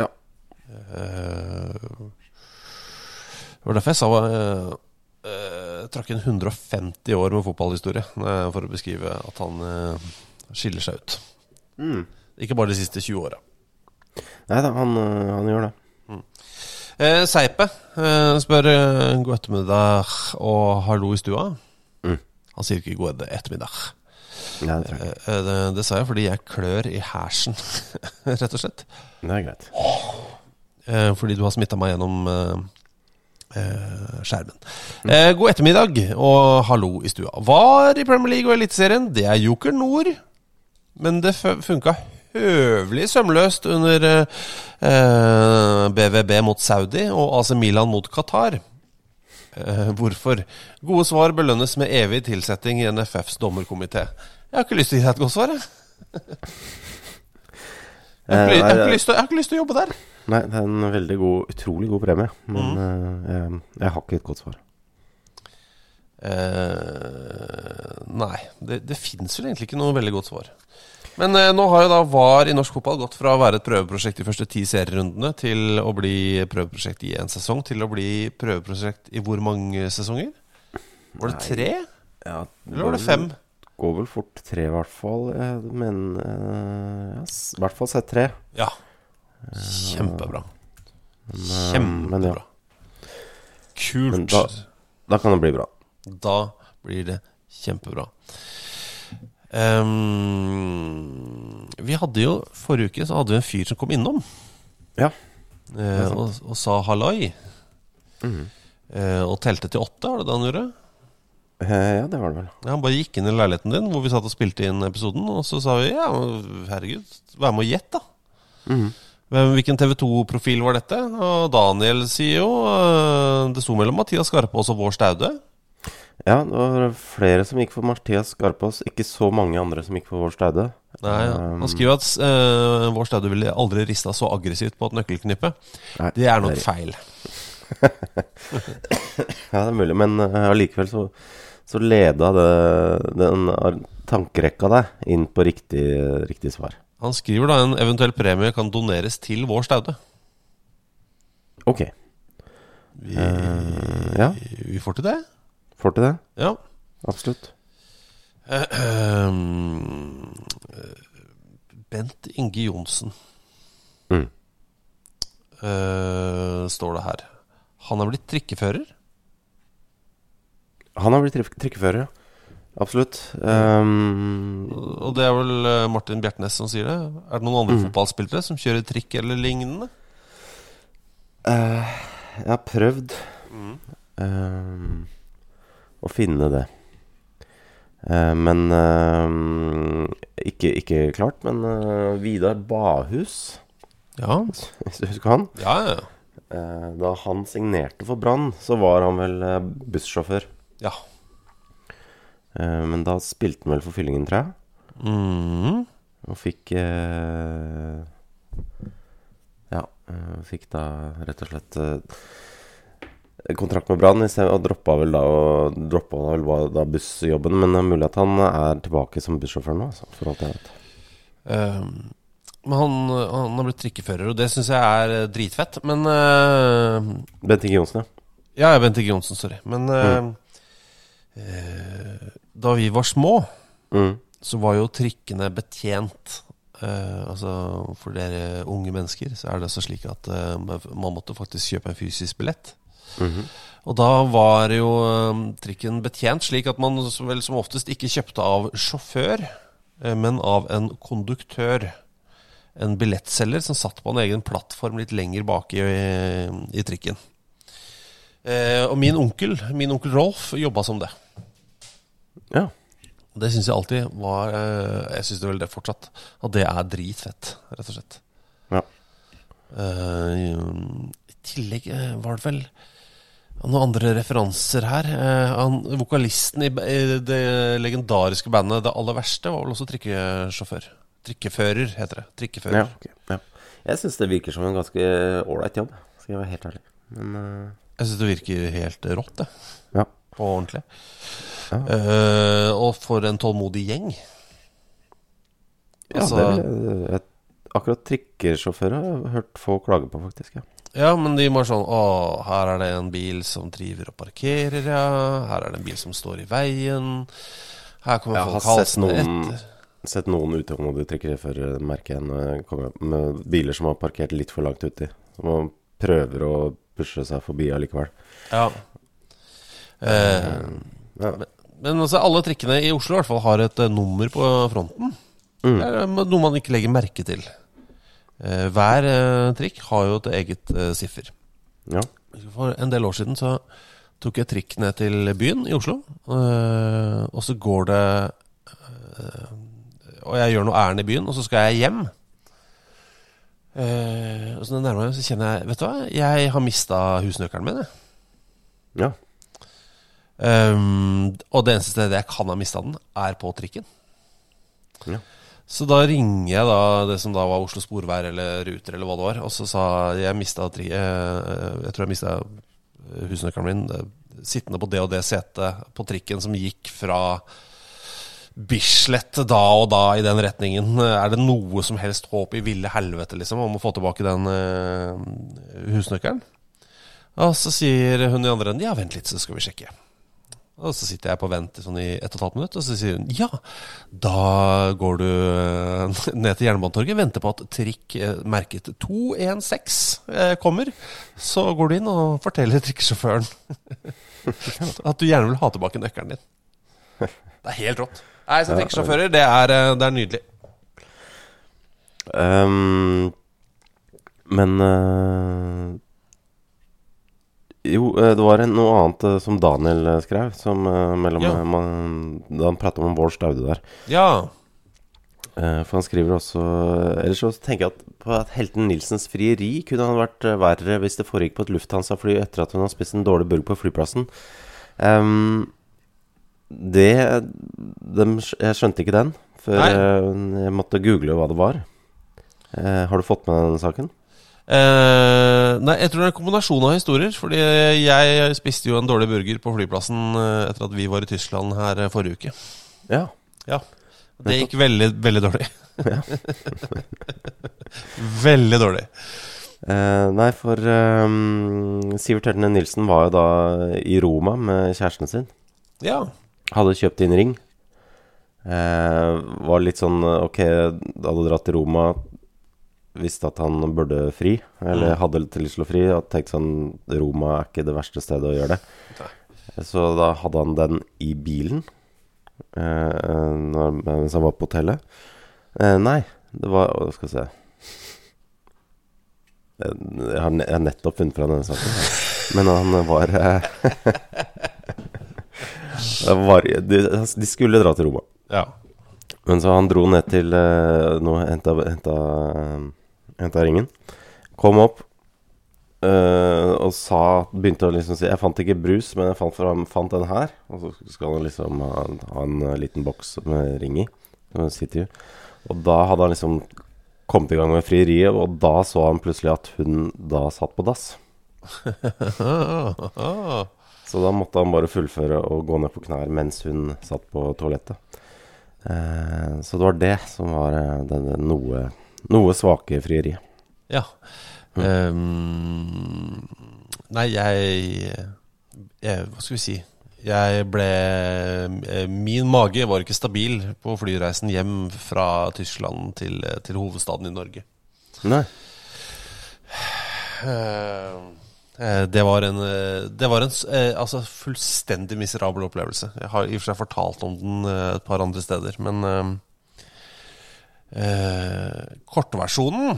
Det var derfor jeg sa trakk en 150 år med fotballhistorie for å beskrive at han skiller seg ut. Ikke bare de siste 20 årene. Nei da, han gjør det. Seipe spør god ettermiddag og hallo i stua. Han sier ikke god ettermiddag. Ja, det sa jeg fordi jeg klør i hersen, rett og slett. Det er greit. Fordi du har smittet meg gjennom skjermen. God ettermiddag og hallo i stua. Var i Premier League og Eliteserien. Det er Joker Nord. Men det funket høvelig sømløst under BVB mot Saudi og AC Milan mot Qatar. Hvorfor? Gode svar belønnes med evig tilsetting i NFFs dommerkomité. Jeg har ikke lyst til å gi deg et godt svar, jeg. Jeg har ikke lyst til å jobbe der. Nei, det er en veldig utrolig god premie. Men jeg har ikke et godt svar. Nei, det finnes vel egentlig ikke noe veldig godt svar. Men nå har jo da VAR i norsk fotball gått fra å være et prøveprosjekt de første 10 serierundene til å bli prøveprosjekt i en sesong, til å bli prøveprosjekt i hvor mange sesonger? Var det 3? Ja, eller var det 5? Det går vel fort 3 i hvert fall, men i hvert fall sett 3. Ja, kjempebra. Kjempebra. Kult. Men da kan det bli bra. Da blir det kjempebra. Vi hadde jo forrige uke så hadde vi en fyr som kom innom. Ja. Og sa halloi. Og telte til 8, var det det han gjorde? Ja, det var det vel. Ja, han bare gikk inn i leiligheten din hvor vi satt og spilte inn episoden. Og så sa vi, ja, herregud, vær med å gjette da. Hvilken TV2-profil var dette? Og Daniel sier jo det sto mellom Mathias Skarpaas og Vår Staude. Ja, det var flere som gikk for Mathias Skarpaas. Ikke så mange andre som gikk for Vår Staude. Nei, han skriver at Vår Staude ville aldri rista så aggressivt på et nøkkelknippe. Nei, det er nok feil. Ja, det er mulig. Men allikevel så leda den tankerekka deg inn på riktig svar. Han skriver da en eventuell premie kan doneres til Vår Staude. Ok. Ja. Vi får til det. Får til det? Ja. Absolutt. Bent Inge Jonsen står det her. Han har blitt trikkefører? Han har blitt trikkefører, ja. Absolutt. Og det er vel Martin Bjertnes som sier det. Er det noen andre fotballspillere som kjører trikk eller lignende? Jeg har prøvd å finne det. Men ikke klart. Men Vidar Bahus, Ja. hvis du husker han? Ja. Da han signerte for Brann, så var han vel bussjåfør. Ja. Men da spilte han vel for Fyllingen, tror jeg. Og fikk fikk da rett og slett kontrakt med Brann i stedet, og droppa vel da bussjobben. Men det er mulig at han er tilbake som bussjåfør nå, altså, for alt jeg vet. Men han har blitt trikkefører, og det synes jeg er dritfett. Men Bent Inge Johnsen, ja, Bent Inge Johnsen, sorry. Men da vi var små, så var jo trikkene betjent. Altså for dere unge mennesker så er det så slik at man måtte faktisk kjøpe en fysisk billett. Og da var jo trikken betjent slik at man vel som oftest ikke kjøpte av sjåfør, men av en konduktør, en billettselger som satt på en egen plattform litt lenger bak i trikken. Og min onkel Rolf jobbet som det. Ja. Det synes jeg alltid var jeg synes det vel det fortsatt, at det er dritfett, rett og slett. Ja. I tillegg var det vel noen andre referanser her. Vokalisten i det legendariske bandet Det Aller Verste var vel også trikkesjåfør. Trikkefører heter det. Trikkefører. Ja, okay. Ja. Jeg synes det virker som en ganske ordentlig jobb, skal jeg være helt ærlig. Men, jeg synes det virker helt rått, det. Ja. På ordentlig. Ja. Og for en tålmodig gjeng. Ja, altså, akkurat trikkesjåfører har jeg hørt få klage på, faktisk. Ja, men de må sånn, her er det en bil som driver og parkerer, ja. Her er det en bil som står i veien. Her kommer folk halsende etter. Jeg har sett noen utålmodige trikkesjåfører, merker jeg, med biler som har parkert litt for langt uti, som prøver å pushe seg forbi allikevel. Ja. Men altså, alle trikkene i Oslo i hvert fall har et nummer på fronten. Det er noe man ikke legger merke til. Hver trikk har jo et eget siffer. Ja. For en del år siden så tok jeg trikk ned til byen i Oslo, og så går det og jeg gjør noe ærend i byen, og så skal jeg hjem. Og så nærmere så kjenner jeg, vet du hva, jeg har mistet husnøkkelen min. Ja. Og det eneste stedet jeg kan ha mistet den er på trikken. Ja. Så da ringer jeg da det som da var Oslo Sporvær eller Ruter eller hva det var, og så sa jeg mistet jeg tror jeg mistet husnøkkelen min sittende på det og det setet på trikken som gikk fra Bislett da og da i den retningen. Er det noe som helst håp i ville helvete liksom om å få tilbake den husnøkkelen? Og så sier hun i andre enden, ja, vent litt, så skal vi sjekke. Og så sitter jeg på vent sånn i 1,5 minutter, og så sier hun, ja, da går du ned til Jernbanetorget, venter på at trikk merket 216 kommer, så går du inn og forteller trikkesjåføren at du gjerne vil ha tilbake nøkkelen din. Det er helt rått. Nei, så trikkesjåfører, det er nydelig. Men jo, det var noe annet som Daniel skrev som, da han pratet om Bård Staude der. Ja. For han skriver også, ellers så tenker jeg på at Helten Nilsens frieri kunne han vært verre hvis det foregikk på et Lufthansa-fly etter at hun har spist en dårlig burg på flyplassen. Jeg skjønte ikke den før jeg måtte google hva det var. Har du fått med den saken? Nei, jeg tror det er en kombinasjon av historier. Fordi jeg spiste jo en dårlig burger på flyplassen etter at vi var i Tyskland her forrige uke. Ja. Det gikk veldig, veldig dårlig. Ja. Veldig dårlig. Nei, for Sivert Helten Nilsen var jo da i Roma med kjæresten sin. Ja. Hadde kjøpt inn ring. Var litt sånn, ok, hadde dratt til Roma, visste at han burde fri, eller hadde litt lyst til å fri, og tenkte sånn, Roma er ikke det verste stedet å gjøre det. Nei. Så da hadde han den i bilen, mens han var på hotellet. Nei, det var, skal jeg se, jeg har nettopp funnet fra denne saken, men han var De skulle dra til Roma. Ja. Men så han dro ned til hentet ringen. Kom opp og begynte å liksom si, jeg fant ikke brus, men jeg fant den her. Og så skal han liksom ha en liten boks med ring i. Og da hadde han liksom kommet i gang med frieriet, og da så han plutselig at hun da satt på dass. Så da måtte han bare fullføre og gå ned på knær mens hun satt på toalettet. Så det var det som var noe svake frieri. Ja. Nei, hva skal vi si? Min mage var ikke stabil på flyreisen hjem fra Tyskland til hovedstaden i Norge. Nei. Det var en altså fullstendig miserabel opplevelse. Jeg har i og for seg fortalt om den et par andre steder, men kortversjonen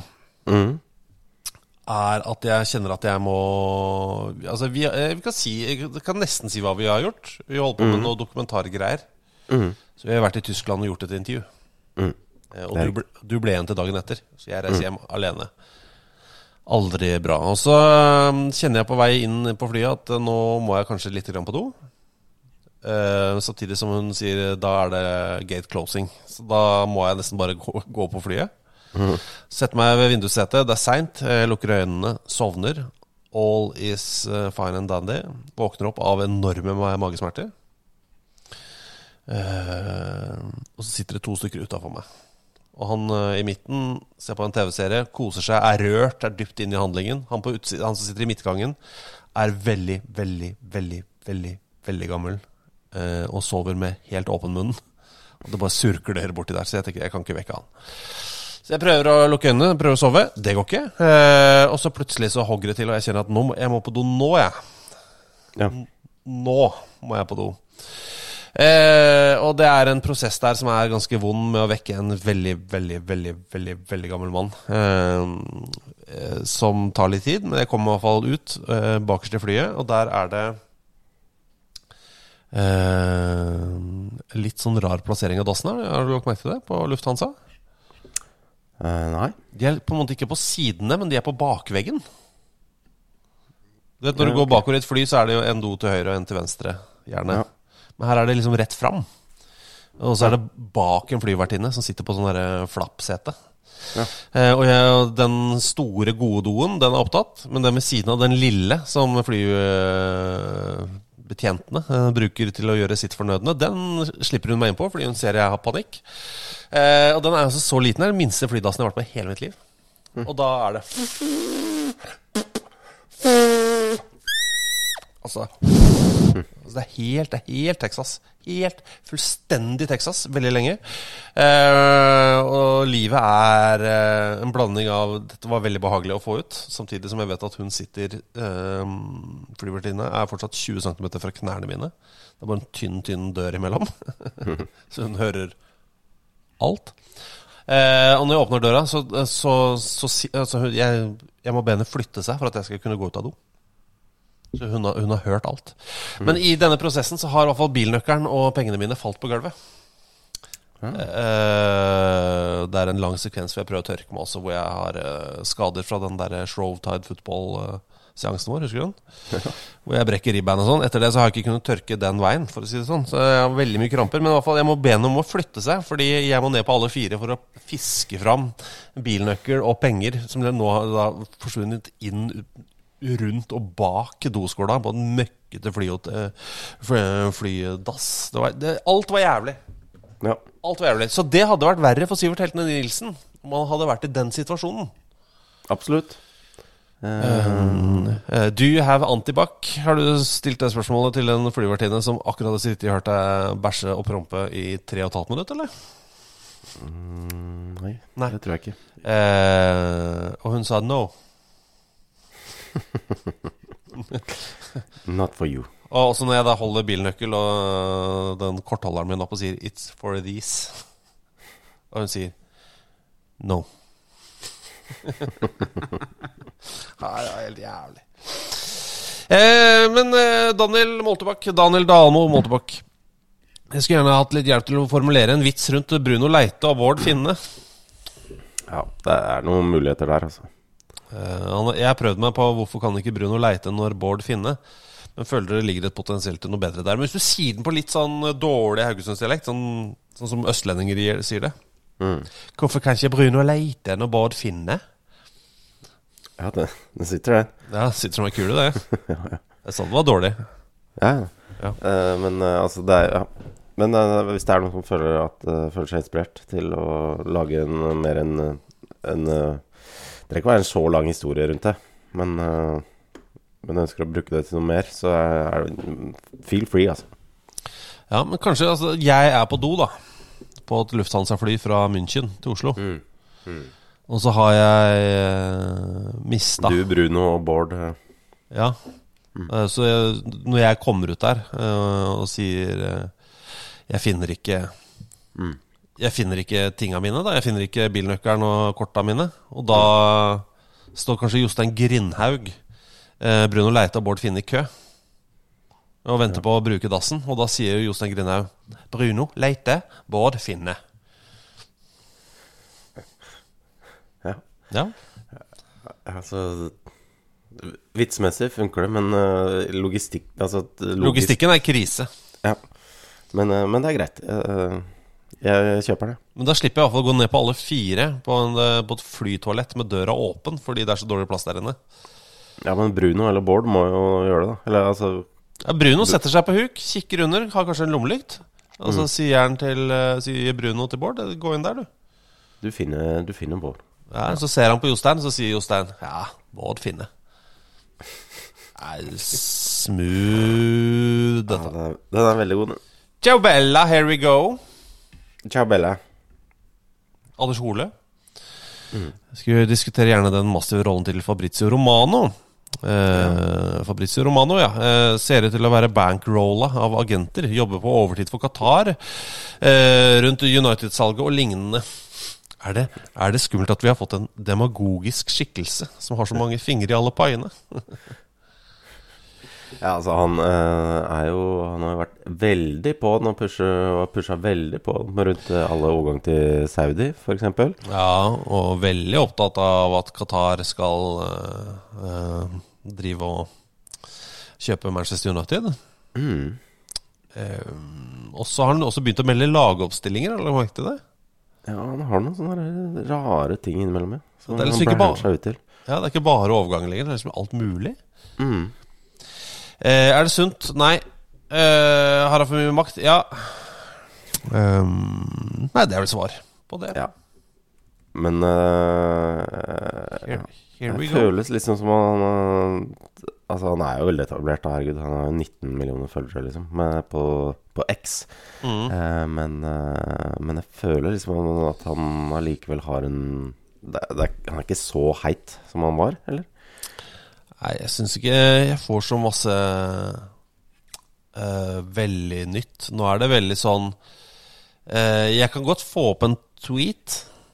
er at jeg kjenner at jeg må altså vi kan nesten si hva vi har gjort. Vi holdt på med noen dokumentargreier. Så vi har vært i Tyskland og gjort et intervju. Og du ble igjen til dagen etter, så jeg reiser hjem alene. Aldri bra. Og så kjenner jeg på vei inn på flyet at nå må jeg kanskje litt grann på do. Samtidig som hun sier da er det gate closing. Så da må jeg nesten bare gå på flyet. Setter meg ved vindussetet. Det er sent. Jeg lukker øynene, sovner. All is fine and dandy. Våkner opp av enorme magesmerter. Og så sitter det 2 stykker utenfor meg. Og han i midten ser på en TV-serie, koser seg, er rørt, er dypt inn i handlingen. Han som sitter i midtgangen er veldig, veldig, veldig, veldig, veldig gammel og sover med helt åpen munn. Og det bare surkler borti der, så jeg tenker, jeg kan ikke vekke han. Så jeg prøver å lukke øynene, prøver å sove. Det går ikke. Og så plutselig så hogger det til, og jeg kjenner at jeg må på do nå, jeg. Ja. Nå må jeg på do. Og det er en prosess der som er ganske vond med å vekke en veldig, veldig, veldig, veldig, veldig gammel mann. Som tar litt tid, men jeg kommer i hvert fall ut bakerst i flyet, og der er det litt sånn rar plassering av dassen her. Har du lagt merke til det på Lufthansa? Nei. De er på en måte ikke på sidene, men de er på bakveggen. Du vet, når du går bakover i et fly, så er det jo en do til høyre og en til venstre, gjerne. Ja. Men her er det liksom rett fram. Og så er det bak en flyvertinne som sitter på sånn der flappsete. Ja. Og den store gode doen, den er opptatt. Men den ved siden av den lille som flybetjentene bruker til å gjøre sitt fornødne, den slipper hun meg inn på, fordi hun ser jeg har panikk. Og den er altså så liten, det er den minste flydassen jeg har vært med hele mitt liv. Og da er det altså det er helt Texas. Helt fullstendig Texas, veldig lenge. Og livet er en blanding av dette var veldig behagelig å få ut, samtidig som jeg vet at hun sitter flyvertinne er fortsatt 20 cm fra knærne mine. Det er bare en tynn dør imellom. Så hun hører alt. Og når jeg åpner døra, så jeg må be henne flytte seg for at jeg skal kunne gå ut av do. Så hun har hørt alt. Men i denne prosessen så har i hvert fall bilnøkkelen og pengene mine falt på gulvet. Det er en lang sekvens hvor jeg prøver å tørke meg også, hvor jeg har skader fra den der Shrove Tide Football-seansen vår, husker du den? Hvor jeg brekker ribbein og sånn. Etter det så har jeg ikke kunnet tørke den veien, for å si det sånn. Så jeg har veldig mye kramper, men i hvert fall jeg må be henne om å flytte seg, fordi jeg må ned på alle 4 for å fiske fram bilnøkkel og penger, som nå har da forsvunnet inn rundt og bak doskåla på en møkkete flydass. Alt var jævlig. Ja. Alt var jævlig. Så det hadde vært verre for Sivert Heltene Nilsen om han hadde vært i den situasjonen. Absolutt. Do you have antibac? Har du stilt det spørsmålet til en flyvertinne som akkurat har sittet og hørt deg bæsje og prompe i 3,5 minutter, eller? Nei, det tror jeg ikke. Og hun sa no. Not for you. Og også når jeg da holder bilnøkkel og den kortholderen min opp og sier it's for these, og hun sier no. Det er helt jævlig. Men Daniel Dalmo Moltebakk, Jeg skulle gjerne hatt litt hjelp til å formulere en vits rundt Bruno Leite og Bård Finne. Ja, det noen muligheter der, altså. Jeg prøvde meg på hvorfor kan ikke Bruno Leite når Bård Finne, men føler det ligger et potensielt til noe bedre der. Men hvis du sier den på litt sånn dårlig Haugesundsdialekt, sånn som østlendinger sier det. Hvorfor kan ikke Bruno Leite når Bård Finne? Ja, det sitter det. Ja, sitter som en kule det. Ja. Jeg sa det var dårlig. Ja. Men altså det ja. Men hvis det noen som føler seg inspirert til å lage mer enn det trenger ikke være en så lang historie rundt det, men ønsker å bruke det til noe mer, så feel free, altså. Ja, men kanskje altså, jeg på do da på et Lufthansa-fly fra München til Oslo. Og så har jeg mistet Du, Bruno og Bård. Ja. Så når jeg kommer ut der og sier jeg finner ikke tingene mine da. Jeg finner ikke bilnøkkelen og kortene mine. Og da står kanskje Jostein Grindhaug, Bruno Leite og Bård Finne i kø og venter på å bruke dassen. Og da sier Jostein Grindhaug Bruno Leite, Bård Finne. Ja. Altså vitsmessig funker det, men logistikken krise. Ja. Men det greit. Jeg kjøper det. Men da slipper jeg i hvert fall å gå ned på alle 4 på et flytoalett med døra åpen, fordi det så dårlig plass der inne. Ja, men Bruno eller Bård må jo gjøre det da. Eller, altså, ja, Bruno setter seg på huk, kikker under, har kanskje en lommelykt. Og så sier Bruno til Bård, gå inn der, du. Du finner Bård. Ja, så ser han på Jostein, så sier Jostein ja, Bård Finne. Smooth dette. Ja, den veldig god. Ciao Bella, here we go. Ciao Bella. Anders Hole. Skal vi diskutere gjerne den massive rollen til Fabrizio Romano. Fabrizio Romano, ja, ser ut til å være bankrolla av agenter. Jobber på overtid for Qatar, rundt United-salget og lignende. Er det skummelt at vi har fått en demagogisk skikkelse som har så mange fingre i alle paiene? Ja, altså han har jo vært veldig på den og pushet veldig på den rundt alle overgang til Saudi, for eksempel. Ja, og veldig opptatt av at Qatar skal drive og kjøpe Manchester United. Og så har han også begynt å melde lagoppstillinger, eller hva det? Ja, han har noen sånne rare ting innimellom med. Det er liksom ikke bare, ja, det er ikke bare overgang lenger, det er liksom alt mulig. Er det sunt? Nei. Har han for mye makt? Ja. Nei, det vel svar på det. Ja. Men Here we go. Føles liksom som han altså han jo veldig etablert, herregud. Han har 19 millioner følgere liksom på X. Men jeg føler liksom at han allikevel har han ikke så heit som han var, eller? Nei, jeg synes ikke jeg får så masse veldig nytt. Nå det veldig sånn jeg kan godt få opp en tweet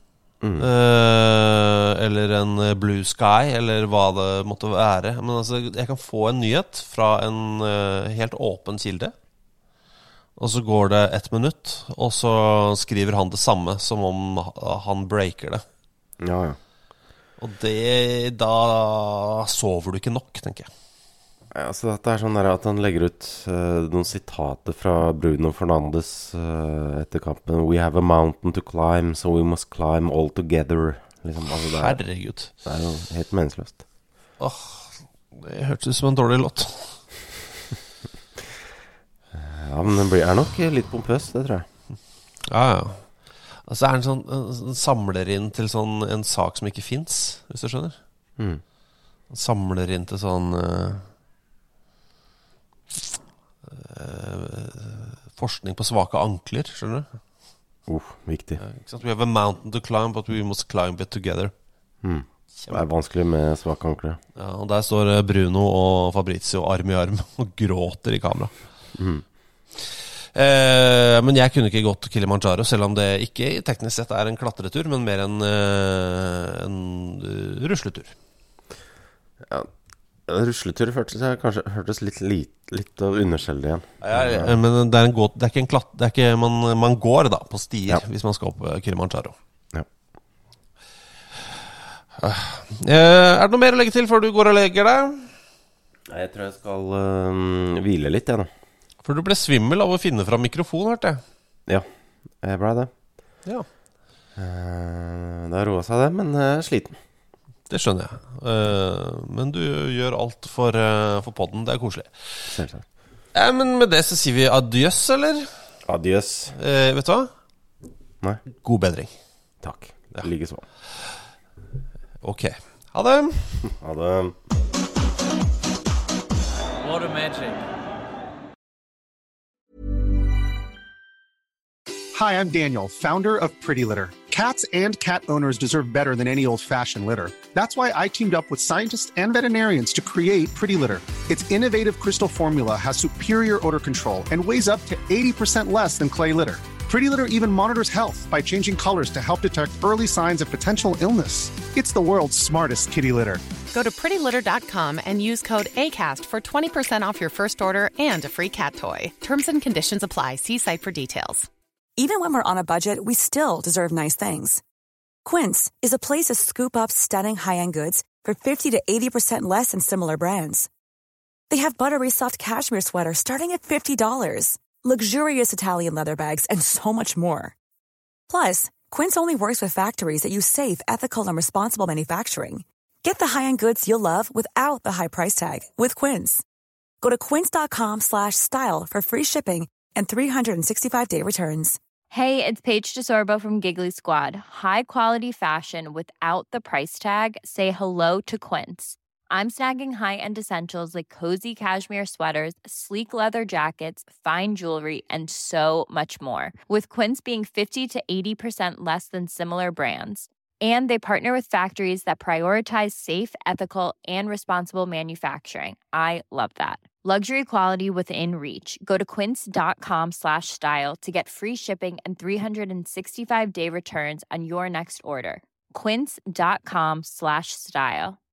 eller en blue sky eller hva det måtte være. Men altså, jeg kan få en nyhet fra en helt åpen kilde, og så går det 1 minutt, og så skriver han det samme som om han breaker det. Ja. Og da sover du ikke nok, tenker jeg. Ja, så dette sånn der at han legger ut noen sitater fra Bruno Fernandes etter kampen. We have a mountain to climb, so we must climb all together. Liksom, altså herregud. Det jo helt meningsløst. Det hørtes ut som en dårlig låt. Ja, men den nok litt pompøs, det tror jeg. Ja. Altså den sånn samler inn til sånn en sak som ikke finnes, hvis du skjønner. Han samler inn til sånn forskning på svake ankler, skjønner du? Viktig. Ikke sant? We have a mountain to climb, but we must climb it together. Det vanskelig med svake ankler. Ja, og der står Bruno og Fabrizio arm i arm og gråter i kamera. Men jeg kunne ikke gått Kilimanjaro, selv om det ikke teknisk sett en klatretur, men mer en rusletur. Ja, Rusletur hørtes litt av underskjeldet igjen. Men det er ikke en klatt. Det er ikke, man går da på stier hvis man skal opp Kilimanjaro. Ja. Er det noe mer å legge til før du går og legger deg? Jeg tror jeg skal hvile litt, jeg nå. For du ble svimmel av å finne fram mikrofon, hørte jeg. Ja, jeg ble det. Ja. Det har roet seg det, men jeg er sliten. Det skjønner jeg. Men du gjør alt for podden. Det er koselig. Selvsagt. Men med det så sier vi adjøs, eller? Adjøs. Vet du hva? Nei. God bedring. Takk. Like så. Ok. Ha det. Ha det. What a magic. Hi, I'm Daniel, founder of Pretty Litter. Cats and cat owners deserve better than any old-fashioned litter. That's why I teamed up with scientists and veterinarians to create Pretty Litter. Its innovative crystal formula has superior odor control and weighs up to 80% less than clay litter. Pretty Litter even monitors health by changing colors to help detect early signs of potential illness. It's the world's smartest kitty litter. Go to prettylitter.com and use code ACAST for 20% off your first order and a free cat toy. Terms and conditions apply. See site for details. Even when we're on a budget, we still deserve nice things. Quince is a place to scoop up stunning high-end goods for 50 to 80% less than similar brands. They have buttery soft cashmere sweaters starting at $50, luxurious Italian leather bags, and so much more. Plus, Quince only works with factories that use safe, ethical, and responsible manufacturing. Get the high-end goods you'll love without the high price tag with Quince. Go to quince.com/style for free shipping and 365-day returns. Hey, it's Paige DeSorbo from Giggly Squad. High quality fashion without the price tag. Say hello to Quince. I'm snagging high-end essentials like cozy cashmere sweaters, sleek leather jackets, fine jewelry, and so much more. With Quince being 50 to 80% less than similar brands. And they partner with factories that prioritize safe, ethical, and responsible manufacturing. I love that. Luxury quality within reach. Go to quince.com/style to get free shipping and 365-day returns on your next order. Quince.com/style.